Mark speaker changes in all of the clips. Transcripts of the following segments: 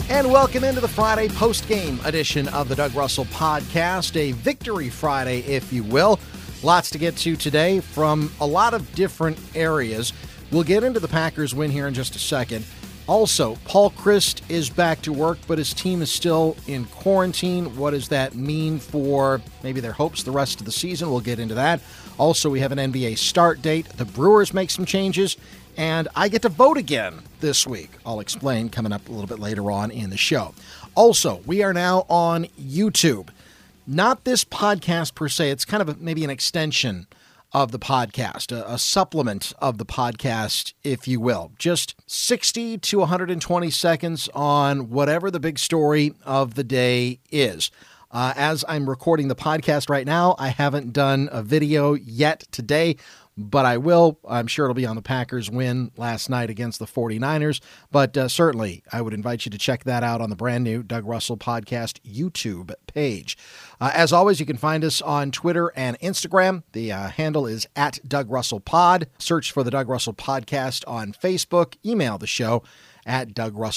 Speaker 1: And welcome into the Friday post-game edition of the Doug Russell Podcast, a Victory Friday, if you will. Lots to get to today from a lot of different areas. We'll get into the Packers win here in just a second. Also, Paul Chryst is back to work, but his team is still in quarantine. What does that mean for maybe their hopes the rest of the season? We'll get into that. Also, we have an NBA start date. The Brewers make some changes. And I get to vote again this week. I'll explain coming up a little bit later on in the show. Also, we are now on YouTube. Not this podcast per se. It's kind of maybe an extension of the podcast, a supplement of the podcast, if you will. Just 60 to 120 seconds on whatever the big story of the day is. As I'm recording the podcast right now, I haven't done a video yet today, but I will. I'm sure it'll be on the Packers' win last night against the 49ers. But certainly, I would invite you to check that out on the brand new Doug Russell Podcast YouTube page. As always, you can find us on Twitter and Instagram. The handle is @DougRussellPod. Search for the Doug Russell Podcast on Facebook. Email the show at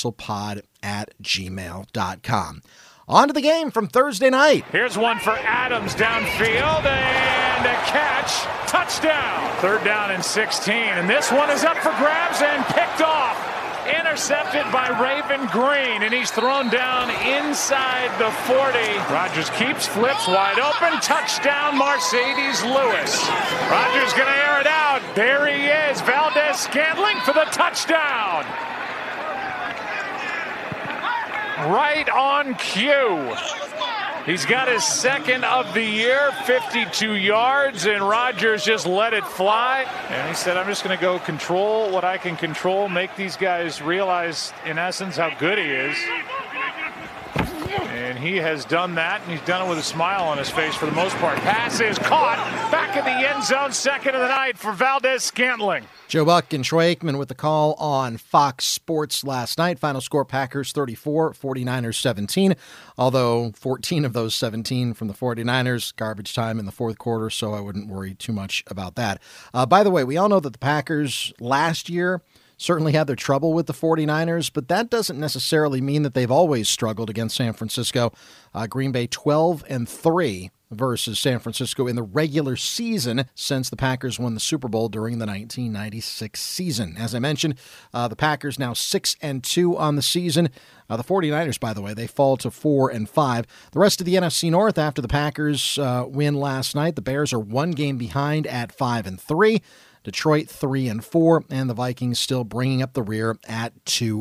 Speaker 1: DougRussellPod@gmail.com. On to the game from Thursday night.
Speaker 2: Here's one for Adams downfield and a catch. Touchdown. 3rd down and 16. And this one is up for grabs and picked off. Intercepted by Raven Green. And he's thrown down inside the 40. Rodgers keeps, flips wide open. Touchdown, Mercedes Lewis. Rodgers going to air it out. There he is. Valdes-Scantling for the touchdown. Right on cue. He's got his second of the year, 52 yards, and Rodgers just let it fly. And he said, I'm just going to go control what I can control, make these guys realize, in essence, how good he is. And he has done that, and he's done it with a smile on his face for the most part. Pass is caught. Back in the end zone, second of the night for Valdes-Scantling.
Speaker 1: Joe Buck and Troy Aikman with the call on Fox Sports last night. Final score, Packers 34, 49ers 17. Although 14 of those 17 from the 49ers, garbage time in the fourth quarter, so I wouldn't worry too much about that. By the way, we all know that the Packers last year certainly had their trouble with the 49ers, but that doesn't necessarily mean that they've always struggled against San Francisco. Green Bay 12-3 versus San Francisco in the regular season since the Packers won the Super Bowl during the 1996 season. As I mentioned, the Packers now 6-2 on the season. The 49ers, by the way, they fall to 4-5. The rest of the NFC North after the Packers win last night, the Bears are one game behind at 5-3. Detroit 3-4, and the Vikings still bringing up the rear at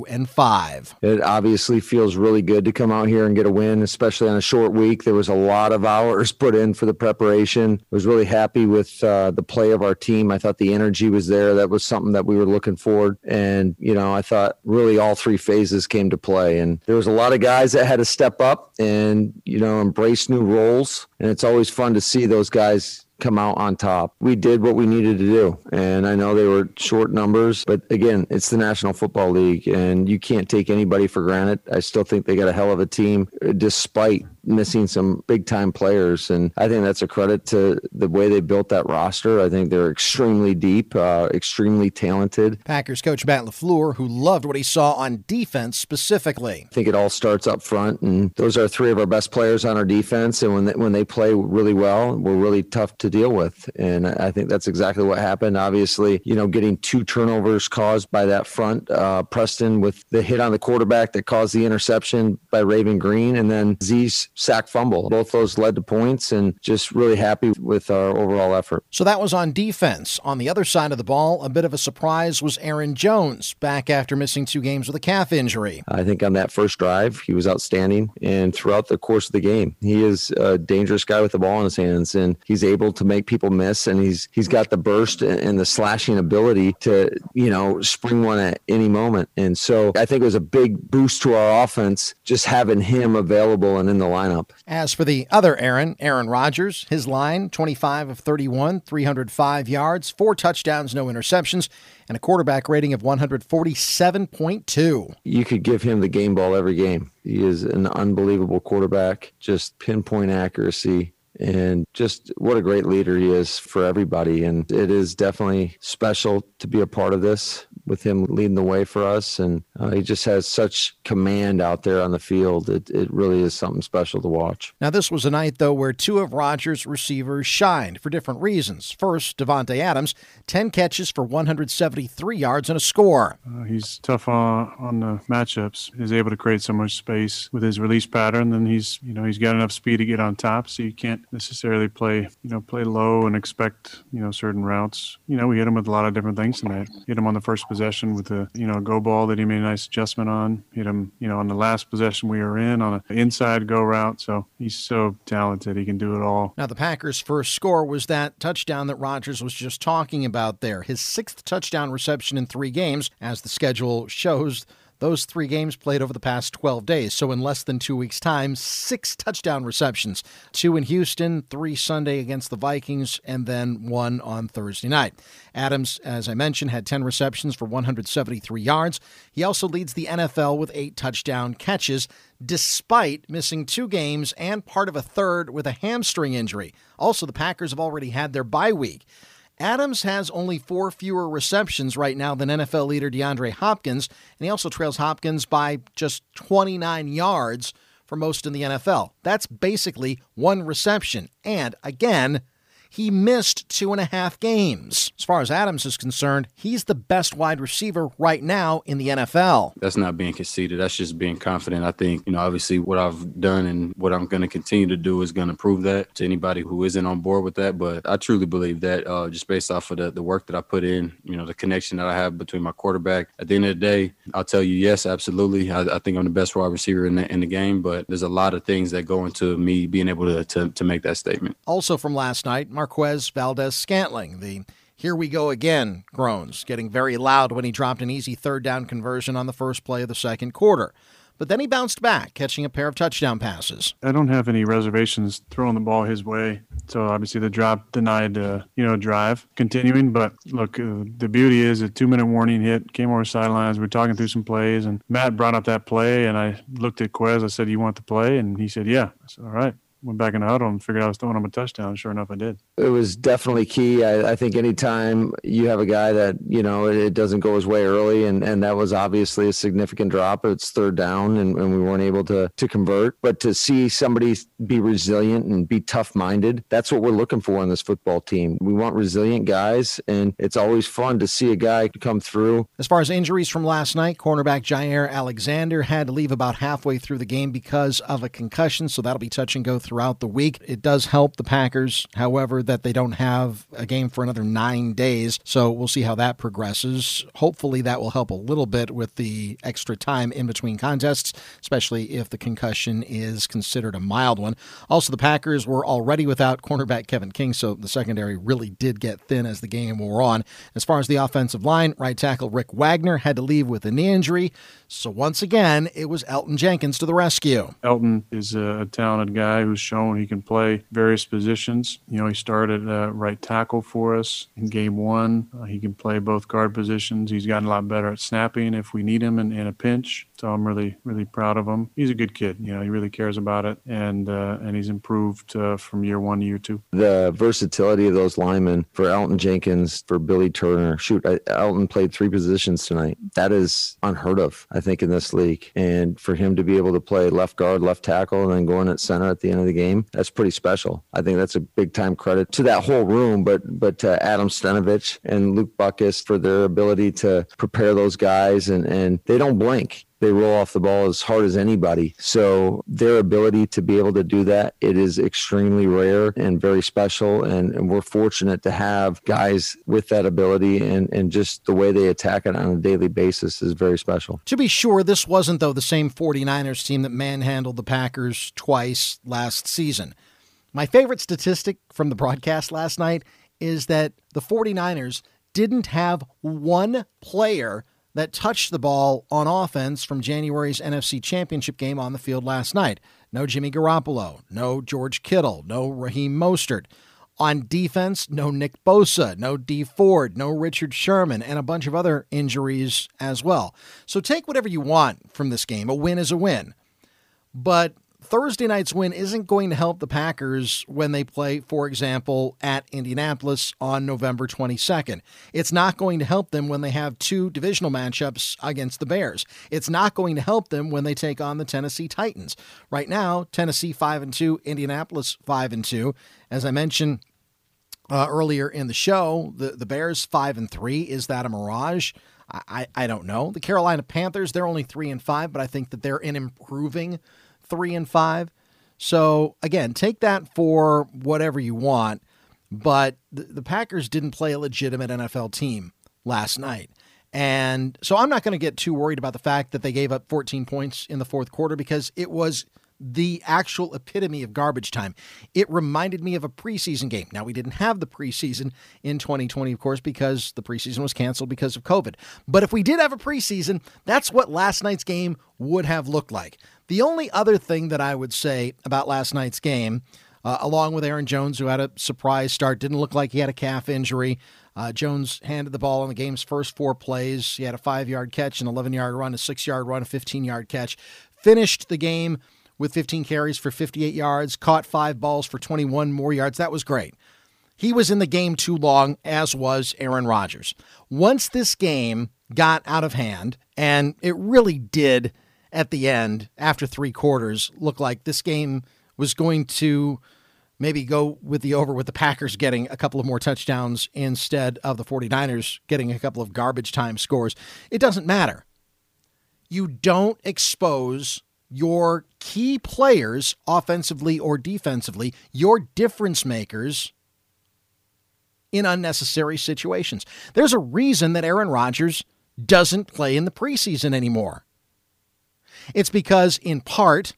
Speaker 1: 2-5.
Speaker 3: It obviously feels really good to come out here and get a win, especially on a short week. There was a lot of hours put in for the preparation. I was really happy with the play of our team. I thought the energy was there. That was something that we were looking for. And, I thought really all three phases came to play. And there was a lot of guys that had to step up and, embrace new roles. And it's always fun to see those guys come out on top. We did what we needed to do. And I know they were short numbers, but again, it's the National Football League and you can't take anybody for granted. I still think they got a hell of a team despite missing some big time players. And I think that's a credit to the way they built that roster. I think they're extremely deep, extremely talented.
Speaker 1: Packers coach Matt LaFleur, who loved what he saw on defense specifically.
Speaker 3: I think it all starts up front, and those are three of our best players on our defense. And when they play really well, we're really tough to deal with. And I think that's exactly what happened. Obviously, getting 2 turnovers caused by that front, Preston with the hit on the quarterback that caused the interception by Raven Green, and then Z's sack fumble. Both those led to points, and just really happy with our overall effort.
Speaker 1: So that was on defense. On the other side of the ball, a bit of a surprise was Aaron Jones, back after missing 2 games with a calf injury.
Speaker 3: I think on that first drive, he was outstanding, and throughout the course of the game, he is a dangerous guy with the ball in his hands, and he's able to make people miss, and he's got the burst and the slashing ability to, spring one at any moment. And so I think it was a big boost to our offense just having him available and in the lineup.
Speaker 1: As for the other Aaron Rodgers, his line, 25 of 31, 305 yards, 4 touchdowns, no interceptions, and a quarterback rating of 147.2.
Speaker 3: You could give him the game ball every game. He is an unbelievable quarterback, just pinpoint accuracy. And just what a great leader he is for everybody. And it is definitely special to be a part of this. with him leading the way for us. And he just has such command out there on the field. It really is something special to watch.
Speaker 1: Now, this was a night, though, where two of Rodgers' receivers shined for different reasons. First, Davante Adams, 10 catches for 173 yards and a score.
Speaker 4: He's tough on the matchups. He's able to create so much space with his release pattern. Then he's got enough speed to get on top, so you can't necessarily play low and expect, certain routes. We hit him with a lot of different things tonight. Hit him on the first possession with a, go ball that he made a nice adjustment on. Hit him, on the last possession we were in on an inside go route. So he's so talented. He can do it all.
Speaker 1: Now, the Packers' first score was that touchdown that Rodgers was just talking about there. His 6th touchdown reception in 3 games, as the schedule shows. Those 3 games played over the past 12 days, so in less than 2 weeks' time, 6 touchdown receptions. 2 in Houston, 3 Sunday against the Vikings, and then 1 on Thursday night. Adams, as I mentioned, had 10 receptions for 173 yards. He also leads the NFL with 8 touchdown catches, despite missing 2 games and part of a third with a hamstring injury. Also, the Packers have already had their bye week. Adams has only 4 fewer receptions right now than NFL leader DeAndre Hopkins, and he also trails Hopkins by just 29 yards for most in the NFL. That's basically 1 reception. And again, he missed 2.5 games. As far as Adams is concerned, he's the best wide receiver right now in the NFL.
Speaker 5: That's not being conceited. That's just being confident. I think, obviously what I've done and what I'm going to continue to do is going to prove that to anybody who isn't on board with that. But I truly believe that just based off of the work that I put in, the connection that I have between my quarterback. At the end of the day, I'll tell you, yes, absolutely. I think I'm the best wide receiver in the game, but there's a lot of things that go into me being able to make that statement.
Speaker 1: Also from last night, Marquez Valdes-Scantling, the "here we go again" groans, getting very loud when he dropped an easy 3rd down conversion on the first play of the second quarter. But then he bounced back, catching a pair of touchdown passes.
Speaker 4: I don't have any reservations throwing the ball his way. So obviously the drop denied, drive continuing. But look, the beauty is a 2-minute warning hit, came over sidelines. We were talking through some plays, and Matt brought up that play, and I looked at Quez. I said, "You want the play?" And he said, "Yeah." I said, "All right." Went back in the huddle and figured I was throwing him a touchdown. Sure enough, I did.
Speaker 3: It was definitely key. I think anytime you have a guy that, it doesn't go his way early, and that was obviously a significant drop. It's 3rd down, and we weren't able to convert. But to see somebody be resilient and be tough-minded, that's what we're looking for in this football team. We want resilient guys, and it's always fun to see a guy come through.
Speaker 1: As far as injuries from last night, cornerback Jaire Alexander had to leave about halfway through the game because of a concussion, so that'll be touch and go throughout the week. It does help the Packers, however, that they don't have a game for another 9 days, so we'll see how that progresses. Hopefully that will help a little bit with the extra time in between contests, especially if the concussion is considered a mild one. Also, the Packers were already without cornerback Kevin King, so the secondary really did get thin as the game wore on. As far as the offensive line, right tackle Rick Wagner had to leave with a knee injury, so once again, it was Elgton Jenkins to the rescue.
Speaker 4: Elgton is a talented guy who's shown he can play various positions. He started right tackle for us in game 1. He can play both guard positions. He's gotten a lot better at snapping if we need him in a pinch. So I'm really, really proud of him. He's a good kid. He really cares about it, and he's improved from year 1 to year 2.
Speaker 3: The versatility of those linemen for Elgton Jenkins, for Billy Turner. Elgton played 3 positions tonight. That is unheard of, I think, in this league. And for him to be able to play left guard, left tackle, and then go in at center at the end of the game, that's pretty special. I think that's a big time credit to that whole room, but to Adam Stenavich and Luke Butkus for their ability to prepare those guys, and they don't blink. They roll off the ball as hard as anybody. So their ability to be able to do that, it is extremely rare and very special. And we're fortunate to have guys with that ability, and just the way they attack it on a daily basis is very special.
Speaker 1: To be sure, this wasn't, though, the same 49ers team that manhandled the Packers twice last season. My favorite statistic from the broadcast last night is that the 49ers didn't have one player that touched the ball on offense from January's NFC Championship game on the field last night. No Jimmy Garoppolo, no George Kittle, no Raheem Mostert. On defense, no Nick Bosa, no Dee Ford, no Richard Sherman, and a bunch of other injuries as well. So take whatever you want from this game. A win is a win. But Thursday night's win isn't going to help the Packers when they play, for example, at Indianapolis on November 22nd. It's not going to help them when they have two divisional matchups against the Bears. It's not going to help them when they take on the Tennessee Titans. Right now, Tennessee 5-2, Indianapolis 5-2. As I mentioned earlier in the show, the Bears 5-3. Is that a mirage? I don't know. The Carolina Panthers, they're only 3-5, but I think that they're an improving 3-5. So again, take that for whatever you want, but the Packers didn't play a legitimate NFL team last night. And so I'm not going to get too worried about the fact that they gave up 14 points in the fourth quarter, because it was the actual epitome of garbage time. It reminded me of a preseason game. Now, we didn't have the preseason in 2020, of course, because the preseason was canceled because of COVID. But if we did have a preseason, that's what last night's game would have looked like. The only other thing that I would say about last night's game, along with Aaron Jones, who had a surprise start, didn't look like he had a calf injury. Jones handed the ball on the game's first 4 plays. He had a 5-yard catch, an 11-yard run, a 6-yard run, a 15-yard catch. Finished the game with 15 carries for 58 yards, caught 5 balls for 21 more yards. That was great. He was in the game too long, as was Aaron Rodgers. Once this game got out of hand, and it really did at the end, after 3 quarters, look like this game was going to maybe go with the over, with the Packers getting a couple of more touchdowns instead of the 49ers getting a couple of garbage time scores. It doesn't matter. You don't expose your key players, offensively or defensively, your difference makers, in unnecessary situations. There's a reason that Aaron Rodgers doesn't play in the preseason anymore. It's because, in part,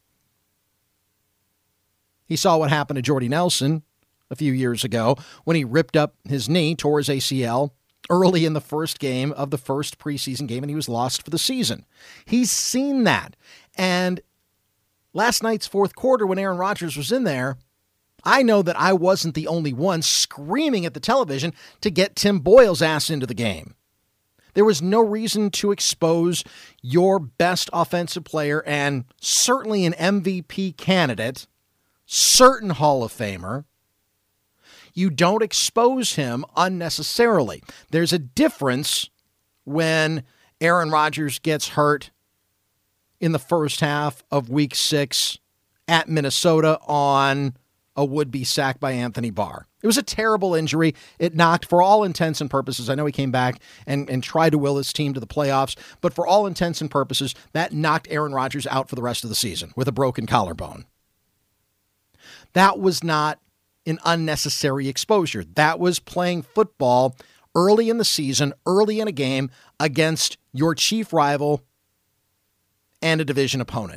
Speaker 1: he saw what happened to Jordy Nelson a few years ago when he ripped up his knee, tore his ACL early in the first game of the first preseason game, and he was lost for the season. He's seen that. And last night's fourth quarter, when Aaron Rodgers was in there, I know that I wasn't the only one screaming at the television to get Tim Boyle's ass into the game. There was no reason to expose your best offensive player, and certainly an MVP candidate, certain Hall of Famer. You don't expose him unnecessarily. There's a difference when Aaron Rodgers gets hurt in the first half of Week 6 at Minnesota on a would-be sack by Anthony Barr. It was a terrible injury. It knocked, for all intents and purposes, I know he came back and tried to will his team to the playoffs, but for all intents and purposes, that knocked Aaron Rodgers out for the rest of the season with a broken collarbone. That was not an unnecessary exposure. That was playing football early in the season, early in a game, against your chief rival and a division opponent.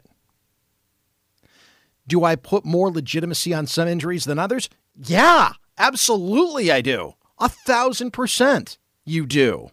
Speaker 1: Do I put more legitimacy on some injuries than others? Yeah, absolutely I do. 1,000% you do.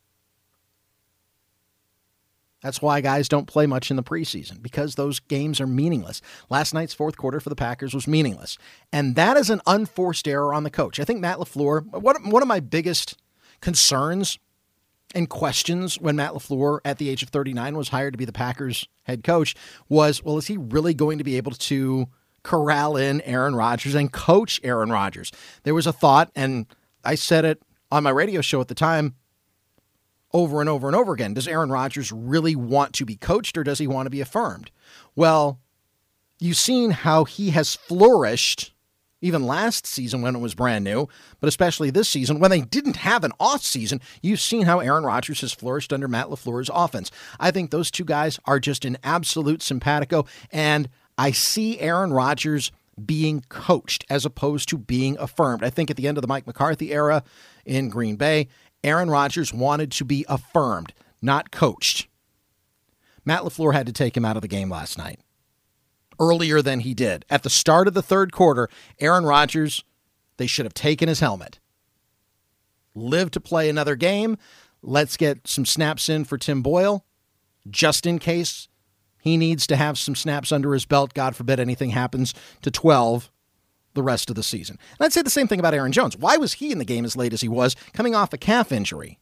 Speaker 1: That's why guys don't play much in the preseason, because those games are meaningless. Last night's fourth quarter for the Packers was meaningless. And that is an unforced error on the coach. I think Matt LaFleur, one of my biggest concerns and questions when Matt LaFleur at the age of 39 was hired to be the Packers head coach was, well, is he really going to be able to corral in Aaron Rodgers and coach Aaron Rodgers? There was a thought, and I said it on my radio show at the time over and over and over again. Does Aaron Rodgers really want to be coached, or does he want to be affirmed? Well, you've seen how he has flourished even last season when it was brand new, but especially this season when they didn't have an off season. You've seen how Aaron Rodgers has flourished under Matt LaFleur's offense. I think those two guys are just an absolute simpatico, and I see Aaron Rodgers being coached as opposed to being affirmed. I think at the end of the Mike McCarthy era in Green Bay, Aaron Rodgers wanted to be affirmed, not coached. Matt LaFleur had to take him out of the game last night, earlier than he did. At the start of the third quarter, Aaron Rodgers, they should have taken his helmet. Live to play another game. Let's get some snaps in for Tim Boyle, just in case he needs to have some snaps under his belt. God forbid anything happens to 12 the rest of the season. And I'd say the same thing about Aaron Jones. Why was he in the game as late as he was, coming off a calf injury?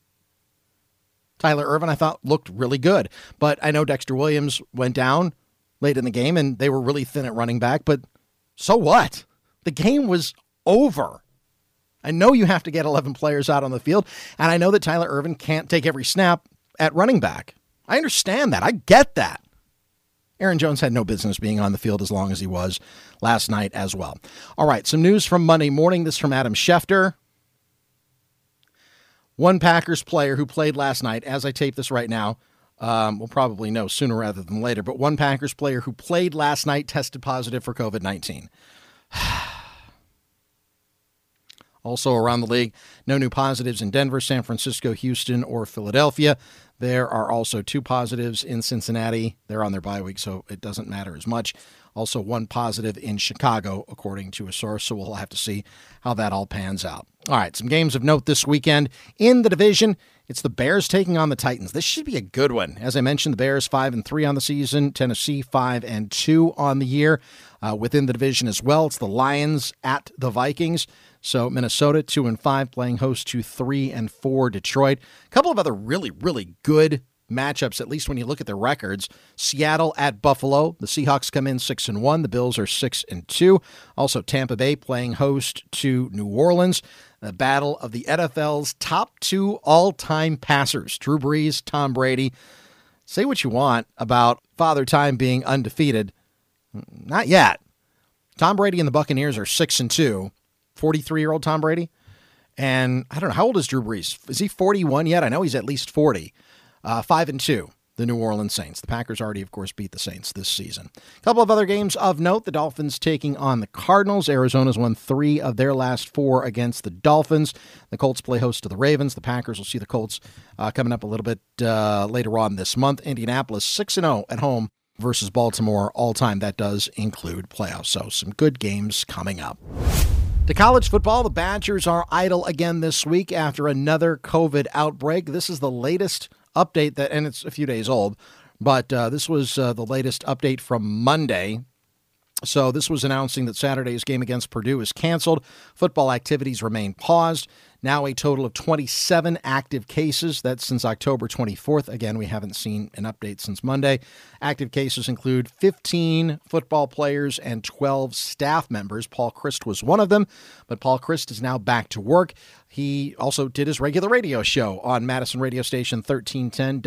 Speaker 1: Tyler Ervin, I thought, looked really good. But I know Dexter Williams went down late in the game, and they were really thin at running back, but so what? The game was over. I know you have to get 11 players out on the field, and I know that Tyler Ervin can't take every snap at running back. I understand that. I get that. Aaron Jones had no business being on the field as long as he was last night as well. All right, some news from Monday morning. This from Adam Schefter. One Packers player who played last night, as I tape this right now, we'll probably know sooner rather than later, but one Packers player who played last night tested positive for COVID-19. Also around the league, no new positives in Denver, San Francisco, Houston, or Philadelphia. There are also 2 positives in Cincinnati. They're on their bye week, so it doesn't matter as much. Also 1 positive in Chicago, according to a source, so we'll have to see how that all pans out. All right, some games of note this weekend in the division. It's the Bears taking on the Titans. This should be a good one. As I mentioned, the Bears 5-3 on the season, Tennessee 5-2 on the year. Within the division as well, it's the Lions at the Vikings. So Minnesota 2-5 playing host to 3-4 Detroit. A couple of other really, really good matchups, at least when you look at their records. Seattle at Buffalo. The Seahawks come in 6-1. The Bills are 6-2. Also Tampa Bay playing host to New Orleans. The battle of the NFL's top 2 all-time passers, Drew Brees, Tom Brady. Say what you want about Father Time being undefeated. Not yet. Tom Brady and the Buccaneers are 6-2. 43-year-old Tom Brady. And I don't know, how old is Drew Brees? Is he 41 yet? I know he's at least 40. 5-2, the New Orleans Saints. The Packers already, of course, beat the Saints this season. A couple of other games of note. The Dolphins taking on the Cardinals. Arizona's won 3 of their last 4 against the Dolphins. The Colts play host to the Ravens. The Packers will see the Colts coming up a little bit later on this month. Indianapolis 6-0 at home versus Baltimore all time. That does include playoffs. So some good games coming up. To college football, the Badgers are idle again this week after another COVID outbreak. This is the latest update, and it's a few days old, but this was the latest update from Monday. So this was announcing that Saturday's game against Purdue is canceled. Football activities remain paused. Now a total of 27 active cases. That's since October 24th. Again, we haven't seen an update since Monday. Active cases include 15 football players and 12 staff members. Paul Christ was one of them, but Paul Christ is now back to work. He also did his regular radio show on Madison radio station 1310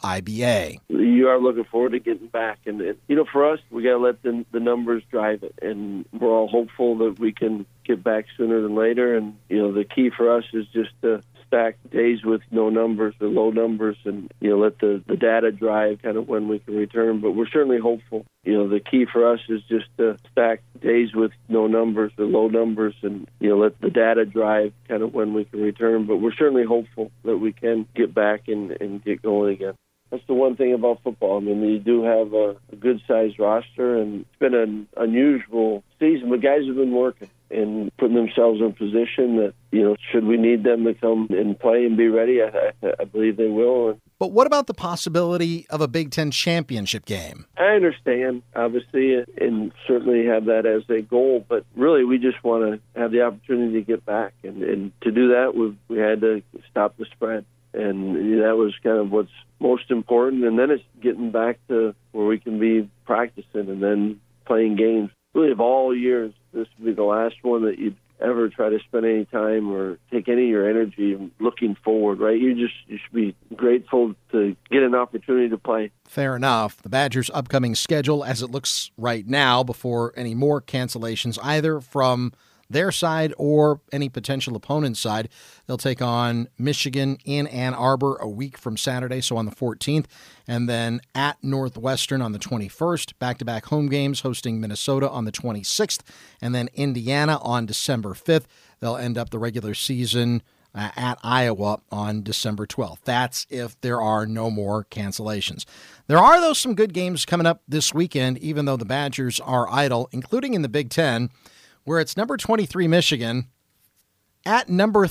Speaker 1: WIBA.
Speaker 6: You are looking forward to getting back. And, for us, we got to let the numbers drive it. And we're all hopeful that we can get back sooner than later. And, the key for us is just to stack days with no numbers or low numbers and, let the data drive kind of when we can return. But we're certainly hopeful. The key for us is just to stack days with no numbers or low numbers and, let the data drive kind of when we can return. But we're certainly hopeful that we can get back and get going again. That's the one thing about football. I mean, you do have a good-sized roster, and it's been an unusual season, but guys have been working and putting themselves in a position that, should we need them to come and play and be ready, I believe they will.
Speaker 1: But what about the possibility of a Big Ten championship game?
Speaker 6: I understand, obviously, and certainly have that as a goal, but really we just want to have the opportunity to get back. And to do that, we had to stop the spread. And that was kind of what's most important. And then it's getting back to where we can be practicing and then playing games. Really, of all years, this would be the last one that you'd ever try to spend any time or take any of your energy looking forward, right? You should be grateful to get an opportunity to play.
Speaker 1: Fair enough. The Badgers' upcoming schedule, as it looks right now, before any more cancellations, either from their side or any potential opponent's side. They'll take on Michigan in Ann Arbor a week from Saturday, so on the 14th, and then at Northwestern on the 21st, back-to-back home games hosting Minnesota on the 26th, and then Indiana on December 5th. They'll end up the regular season at Iowa on December 12th. That's if there are no more cancellations. There are, though, some good games coming up this weekend, even though the Badgers are idle, including in the Big Ten, where it's number 23 Michigan at number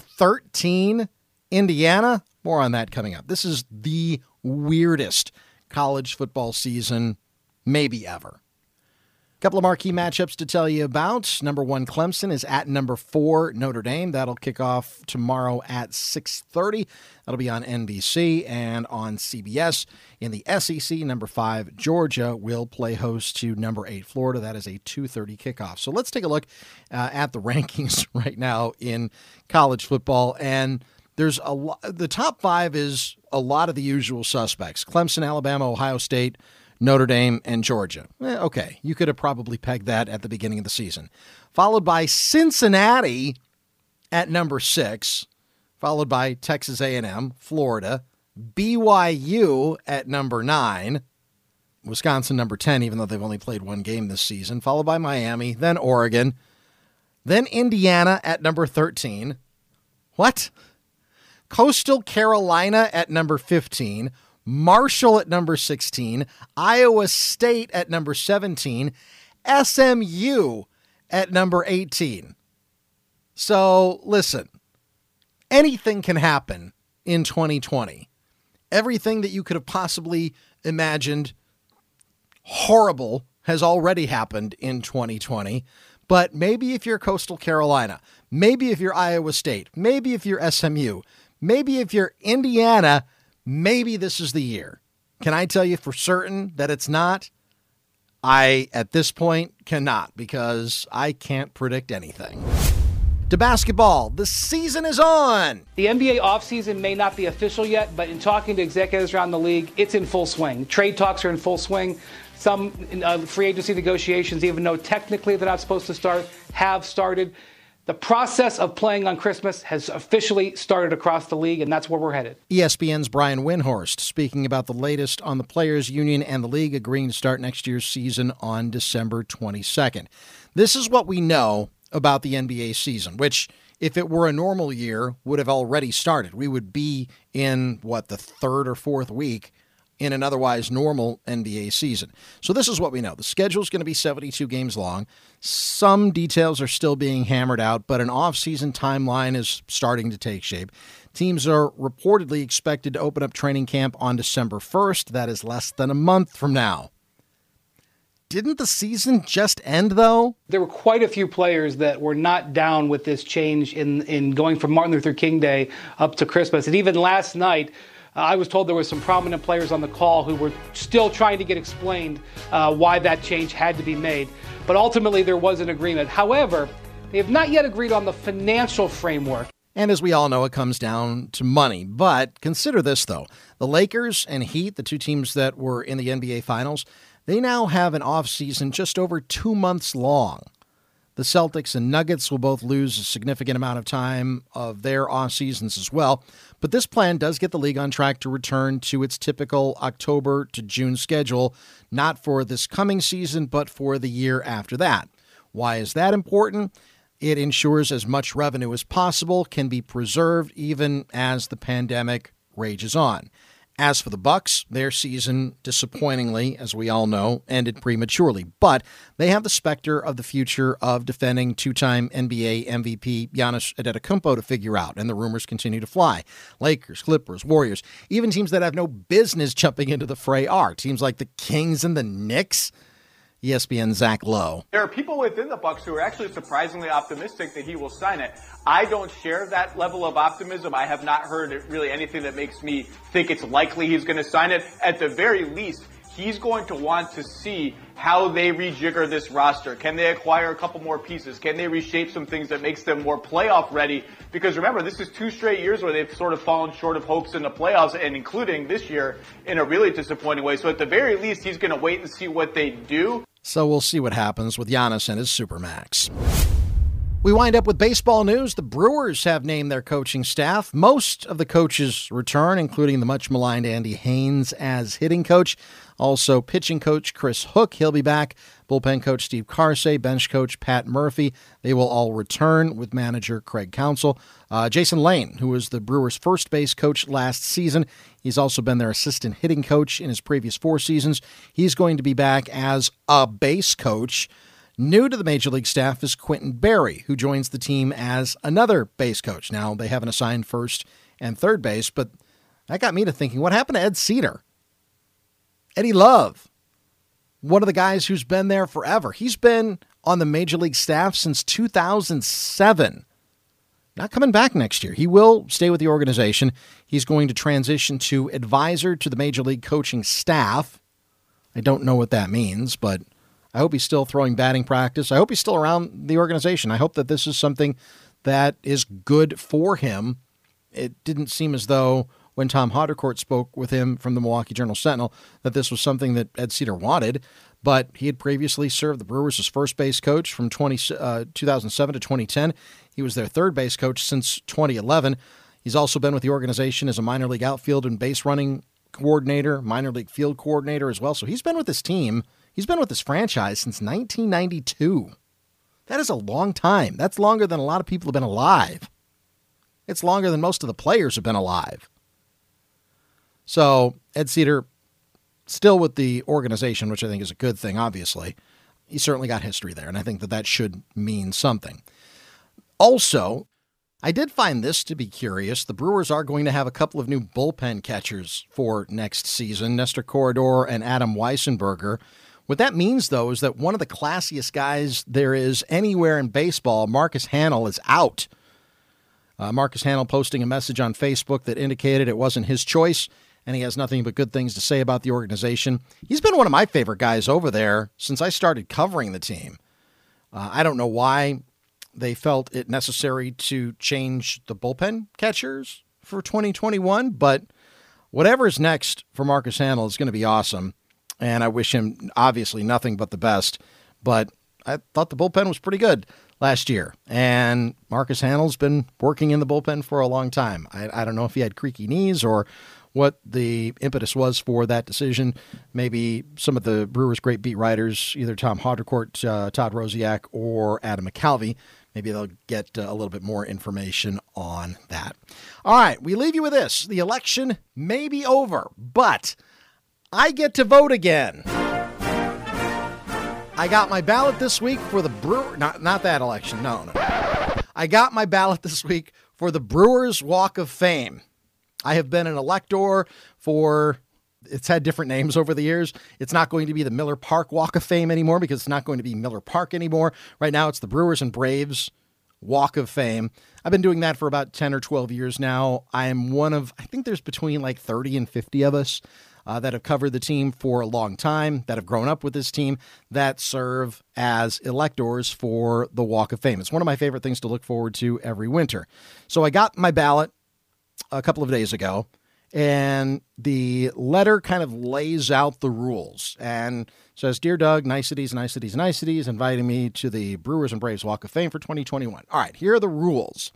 Speaker 1: 13 Indiana. More on that coming up. This is the weirdest college football season maybe ever. Couple of marquee matchups to tell you about. Number 1, Clemson is at number 4, Notre Dame. That'll kick off tomorrow at 6:30. That'll be on NBC and on CBS. In the SEC, number 5, Georgia will play host to number 8, Florida. That is a 2:30 kickoff. So let's take a look at the rankings right now in college football. And there's a lot. The top 5 is a lot of the usual suspects: Clemson, Alabama, Ohio State, Notre Dame, and Georgia. Okay, you could have probably pegged that at the beginning of the season. Followed by Cincinnati at number 6, followed by Texas A&M, Florida, BYU at number 9, Wisconsin number 10, even though they've only played one game this season, followed by Miami, then Oregon, then Indiana at number 13. What? Coastal Carolina at number 15, Marshall at number 16, Iowa State at number 17, SMU at number 18. So, listen, anything can happen in 2020. Everything that you could have possibly imagined horrible has already happened in 2020. But maybe if you're Coastal Carolina, maybe if you're Iowa State, maybe if you're SMU, maybe if you're Indiana, maybe this is the year. Can I tell you for certain that it's not? I, at this point, cannot, because I can't predict anything. To basketball, the season is on.
Speaker 7: The NBA offseason may not be official yet, but in talking to executives around the league, it's in full swing. Trade talks are in full swing. Some free agency negotiations, even though technically they're not supposed to start, have started. The process of playing on Christmas has officially started across the league, and that's where we're headed.
Speaker 1: ESPN's Brian Windhorst speaking about the latest on the Players Union and the league agreeing to start next year's season on December 22nd. This is what we know about the NBA season, which, if it were a normal year, would have already started. We would be in, the third or fourth week in an otherwise normal NBA season. So this is what we know. The schedule is going to be 72 games long. Some details are still being hammered out, but an off-season timeline is starting to take shape. Teams are reportedly expected to open up training camp on December 1st. That is less than a month from now. Didn't the season just end, though?
Speaker 7: There were quite a few players that were not down with this change in going from Martin Luther King Day up to Christmas. And even last night, I was told there were some prominent players on the call who were still trying to get explained why that change had to be made. But ultimately, there was an agreement. However, they have not yet agreed on the financial framework.
Speaker 1: And as we all know, it comes down to money. But consider this, though. The Lakers and Heat, the two teams that were in the NBA Finals, they now have an offseason just over 2 months long. The Celtics and Nuggets will both lose a significant amount of time of their off seasons as well. But this plan does get the league on track to return to its typical October to June schedule, not for this coming season, but for the year after that. Why is that important? It ensures as much revenue as possible can be preserved even as the pandemic rages on. As for the Bucks, their season, disappointingly, as we all know, ended prematurely. But they have the specter of the future of defending two-time NBA MVP Giannis Antetokounmpo to figure out, and the rumors continue to fly. Lakers, Clippers, Warriors, even teams that have no business jumping into the fray are. Teams like the Kings and the Knicks. ESPN's Zach Lowe.
Speaker 8: There are people within the Bucks who are actually surprisingly optimistic that he will sign it. I don't share that level of optimism. I have not heard really anything that makes me think it's likely he's going to sign it. At the very least, he's going to want to see how they rejigger this roster. Can they acquire a couple more pieces? Can they reshape some things that makes them more playoff ready? Because remember, this is 2 straight years where they've sort of fallen short of hopes in the playoffs, and including this year in a really disappointing way. So at the very least, he's going to wait and see what they do.
Speaker 1: So we'll see what happens with Giannis and his Supermax. We wind up with baseball news. The Brewers have named their coaching staff. Most of the coaches return, including the much-maligned Andy Haynes as hitting coach. Also, pitching coach Chris Hook, he'll be back. Bullpen coach Steve Karsay, bench coach Pat Murphy. They will all return with manager Craig Counsell. Jason Lane, who was the Brewers' first base coach last season. He's also been their assistant hitting coach in his previous 4 seasons. He's going to be back as a base coach. New to the Major League staff is Quentin Berry, who joins the team as another base coach. Now, they haven't assigned first and third base, but that got me to thinking, what happened to Ed Cedar? Eddie Love. one of the guys who's been there forever. He's been on the Major League staff since 2007. Not coming back next year. He will stay with the organization. He's going to transition to advisor to the Major League coaching staff. I don't know what that means, but I hope he's still throwing batting practice. I hope he's still around the organization. I hope that this is something that is good for him. It didn't seem as though when Tom Haudricourt spoke with him from the Milwaukee Journal-Sentinel that this was something that Ed Cedar wanted, but he had previously served the Brewers as first base coach from 2007 to 2010. He was their third base coach since 2011. He's also been with the organization as a minor league outfield and base running coordinator, minor league field coordinator as well. So he's been with this team. He's been with this franchise since 1992. That is a long time. That's longer than a lot of people have been alive. It's longer than most of the players have been alive. So Ed Cedar, still with the organization, which I think is a good thing, obviously. He certainly got history there, and I think that that should mean something. Also, I did find this to be curious. The Brewers are going to have a couple of new bullpen catchers for next season, Nestor Corredor and Adam Weissenberger. What that means, though, is that one of the classiest guys there is anywhere in baseball, Marcus Hanel, is out. Marcus Hanel posting a message on Facebook that indicated it wasn't his choice, and he has nothing but good things to say about the organization. He's been one of my favorite guys over there since I started covering the team. I don't know why they felt it necessary to change the bullpen catchers for 2021, but whatever is next for Marcus Hanel is going to be awesome, and I wish him, obviously, nothing but the best, but I thought the bullpen was pretty good last year, and Marcus Hanel's been working in the bullpen for a long time. I don't know if he had creaky knees or what the impetus was for that decision. Maybe some of the Brewers' great beat writers, either Tom Haudricourt, Todd Rosiak, or Adam McCalvy, maybe they'll get a little bit more information on that. All right, we leave you with this. The election may be over, but I get to vote again. I got my ballot this week for the Brewers, not that election, no. I got my ballot this week for the Brewers Walk of Fame. I have been an elector for, it's had different names over the years. It's not going to be the Miller Park Walk of Fame anymore because it's not going to be Miller Park anymore. Right now it's the Brewers and Braves Walk of Fame. I've been doing that for about 10 or 12 years now. I am one of, I think there's between like 30 and 50 of us that have covered the team for a long time, that have grown up with this team, that serve as electors for the Walk of Fame. It's one of my favorite things to look forward to every winter. So I got my ballot a couple of days ago, and the letter kind of lays out the rules and says, "Dear Doug, niceties, inviting me to the Brewers and Braves Walk of Fame for 2021. All right, here are the rules.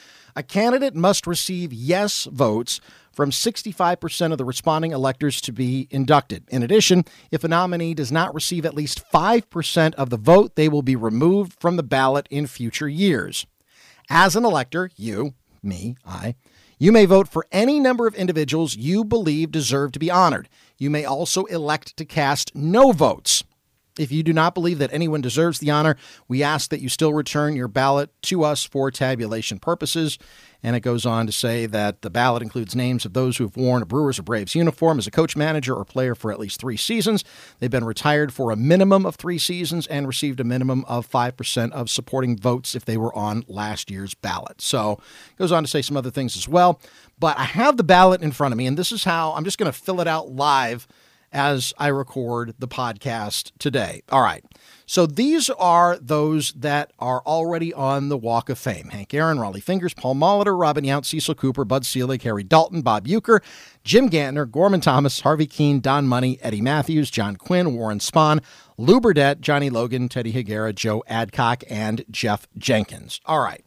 Speaker 1: A candidate must receive yes votes from 65% of the responding electors to be inducted. In addition, if a nominee does not receive at least 5% of the vote, they will be removed from the ballot in future years. As an elector, you, me, you may vote for any number of individuals you believe deserve to be honored. You may also elect to cast no votes. If you do not believe that anyone deserves the honor, we ask that you still return your ballot to us for tabulation purposes." And it goes on to say that the ballot includes names of those who have worn a Brewers or Braves uniform as a coach, manager, or player for at least 3 seasons. They've been retired for a minimum of 3 seasons and received a minimum of 5% of supporting votes if they were on last year's ballot. So it goes on to say some other things as well. But I have the ballot in front of me, and this is how I'm just going to fill it out live as I record the podcast today. All right. So these are those that are already on the Walk of Fame: Hank Aaron, Raleigh Fingers, Paul Molitor, Robin Yount, Cecil Cooper, Bud Selig, Harry Dalton, Bob Uecker, Jim Gantner, Gorman Thomas, Harvey Keene, Don Money, Eddie Matthews, John Quinn, Warren Spahn, Lou Burdett, Johnny Logan, Teddy Higuera, Joe Adcock, and Jeff Jenkins. All right.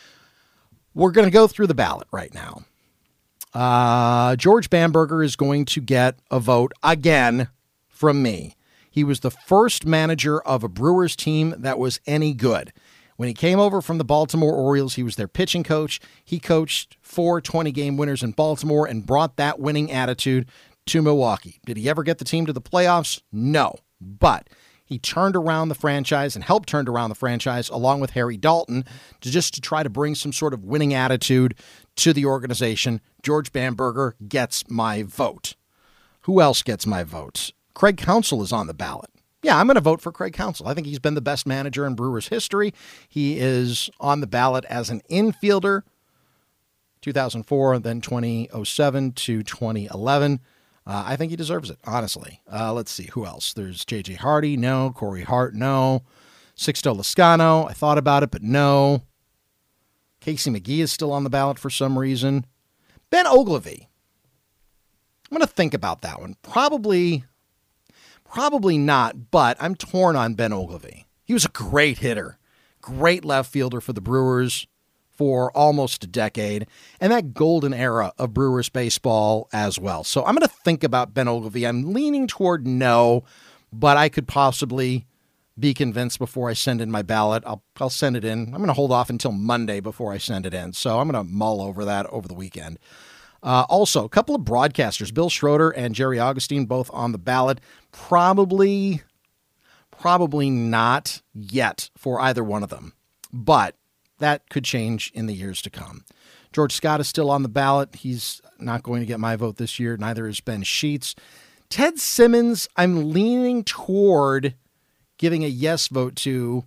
Speaker 1: We're going to go through the ballot right now. George Bamberger is going to get a vote again from me. He was the first manager of a Brewers team that was any good. When he came over from the Baltimore Orioles, he was their pitching coach. He coached 4 20-game winners in Baltimore and brought that winning attitude to Milwaukee. Did he ever get the team to the playoffs? No. But he turned around the franchise and helped turn around the franchise along with Harry Dalton to try to bring some sort of winning attitude to the organization. George Bamberger gets my vote. Who else gets my vote? Craig Counsell is on the ballot. Yeah, I'm going to vote for Craig Counsell. I think he's been the best manager in Brewers history. He is on the ballot as an infielder, 2004, then 2007 to 2011. I think he deserves it, honestly. Let's see, who else? There's J.J. Hardy, no. Corey Hart, no. Sixto Lezcano, I thought about it, but no. Casey McGee is still on the ballot for some reason. Ben Oglivie. I'm going to think about that one. Probably not, but I'm torn on Ben Oglivie. He was a great hitter, great left fielder for the Brewers for almost a decade, and that golden era of Brewers baseball as well. So I'm going to think about Ben Oglivie. I'm leaning toward no, but I could possibly be convinced before I send in my ballot. I'll send it in. I'm going to hold off until Monday before I send it in. So I'm going to mull over that over the weekend. Also, a couple of broadcasters, Bill Schroeder and Jerry Augustine, both on the ballot. Probably not yet for either one of them, but that could change in the years to come. George Scott is still on the ballot. He's not going to get my vote this year. Neither is Ben Sheets. Ted Simmons, I'm leaning toward giving a yes vote to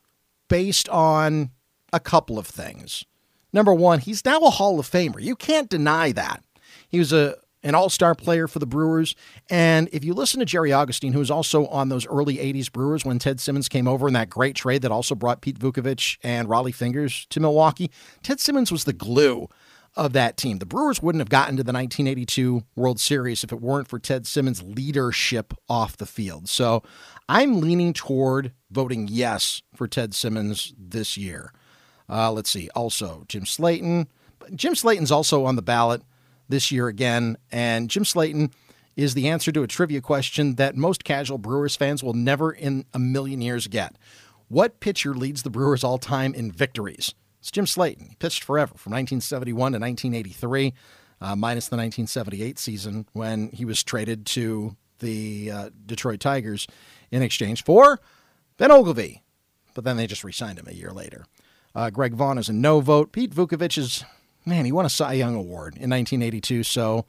Speaker 1: based on a couple of things. Number one, he's now a Hall of Famer. You can't deny that. He was an all-star player for the Brewers. And if you listen to Jerry Augustine, who was also on those early 80s Brewers when Ted Simmons came over in that great trade that also brought Pete Vukovich and Raleigh Fingers to Milwaukee, Ted Simmons was the glue of that team. The Brewers wouldn't have gotten to the 1982 World Series if it weren't for Ted Simmons' leadership off the field. So I'm leaning toward voting yes for Ted Simmons this year. Let's see. Also, Jim Slayton. Jim Slayton's also on the ballot this year again, and Jim Slayton is the answer to a trivia question that most casual Brewers fans will never in a million years get. What pitcher leads the Brewers all time in victories? It's Jim Slayton. He pitched forever from 1971 to 1983, minus the 1978 season when he was traded to the Detroit Tigers in exchange for Ben Oglivie. But then they just re-signed him a year later. Greg Vaughn is a no vote. Pete Vukovich is, he won a Cy Young Award in 1982, so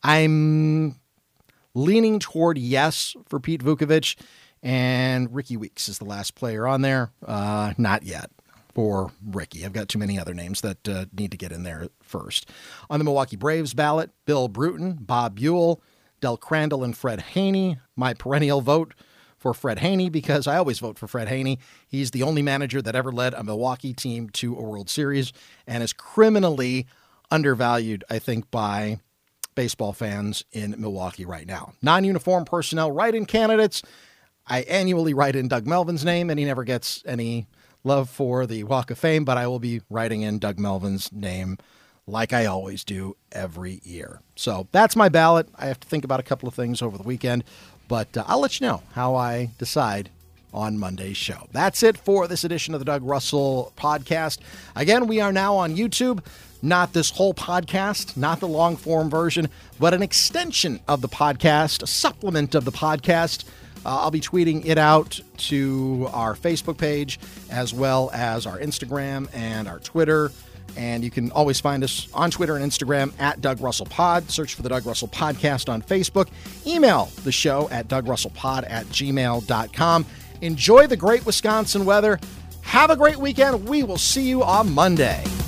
Speaker 1: I'm leaning toward yes for Pete Vukovich, and Ricky Weeks is the last player on there. Not yet for Ricky. I've got too many other names that need to get in there first. On the Milwaukee Braves ballot, Bill Bruton, Bob Buell, Del Crandall, and Fred Haney. My perennial vote for Fred Haney, because I always vote for Fred Haney. He's the only manager that ever led a Milwaukee team to a World Series and is criminally undervalued, I think, by baseball fans in Milwaukee right now. Non-uniform personnel write-in candidates. I annually write in Doug Melvin's name, and he never gets any love for the Walk of Fame, but I will be writing in Doug Melvin's name like I always do every year. So that's my ballot. I have to think about a couple of things over the weekend, but I'll let you know how I decide on Monday's show. That's it for this edition of the Doug Russell Podcast. Again, we are now on YouTube. Not this whole podcast, not the long-form version, but an extension of the podcast, a supplement of the podcast. I'll be tweeting it out to our Facebook page as well as our Instagram and our Twitter. And you can always find us on Twitter and Instagram at Doug Russell Pod. Search for the Doug Russell Podcast on Facebook. Email the show at dougrussellpod@gmail.com. Enjoy the great Wisconsin weather. Have a great weekend. We will see you on Monday.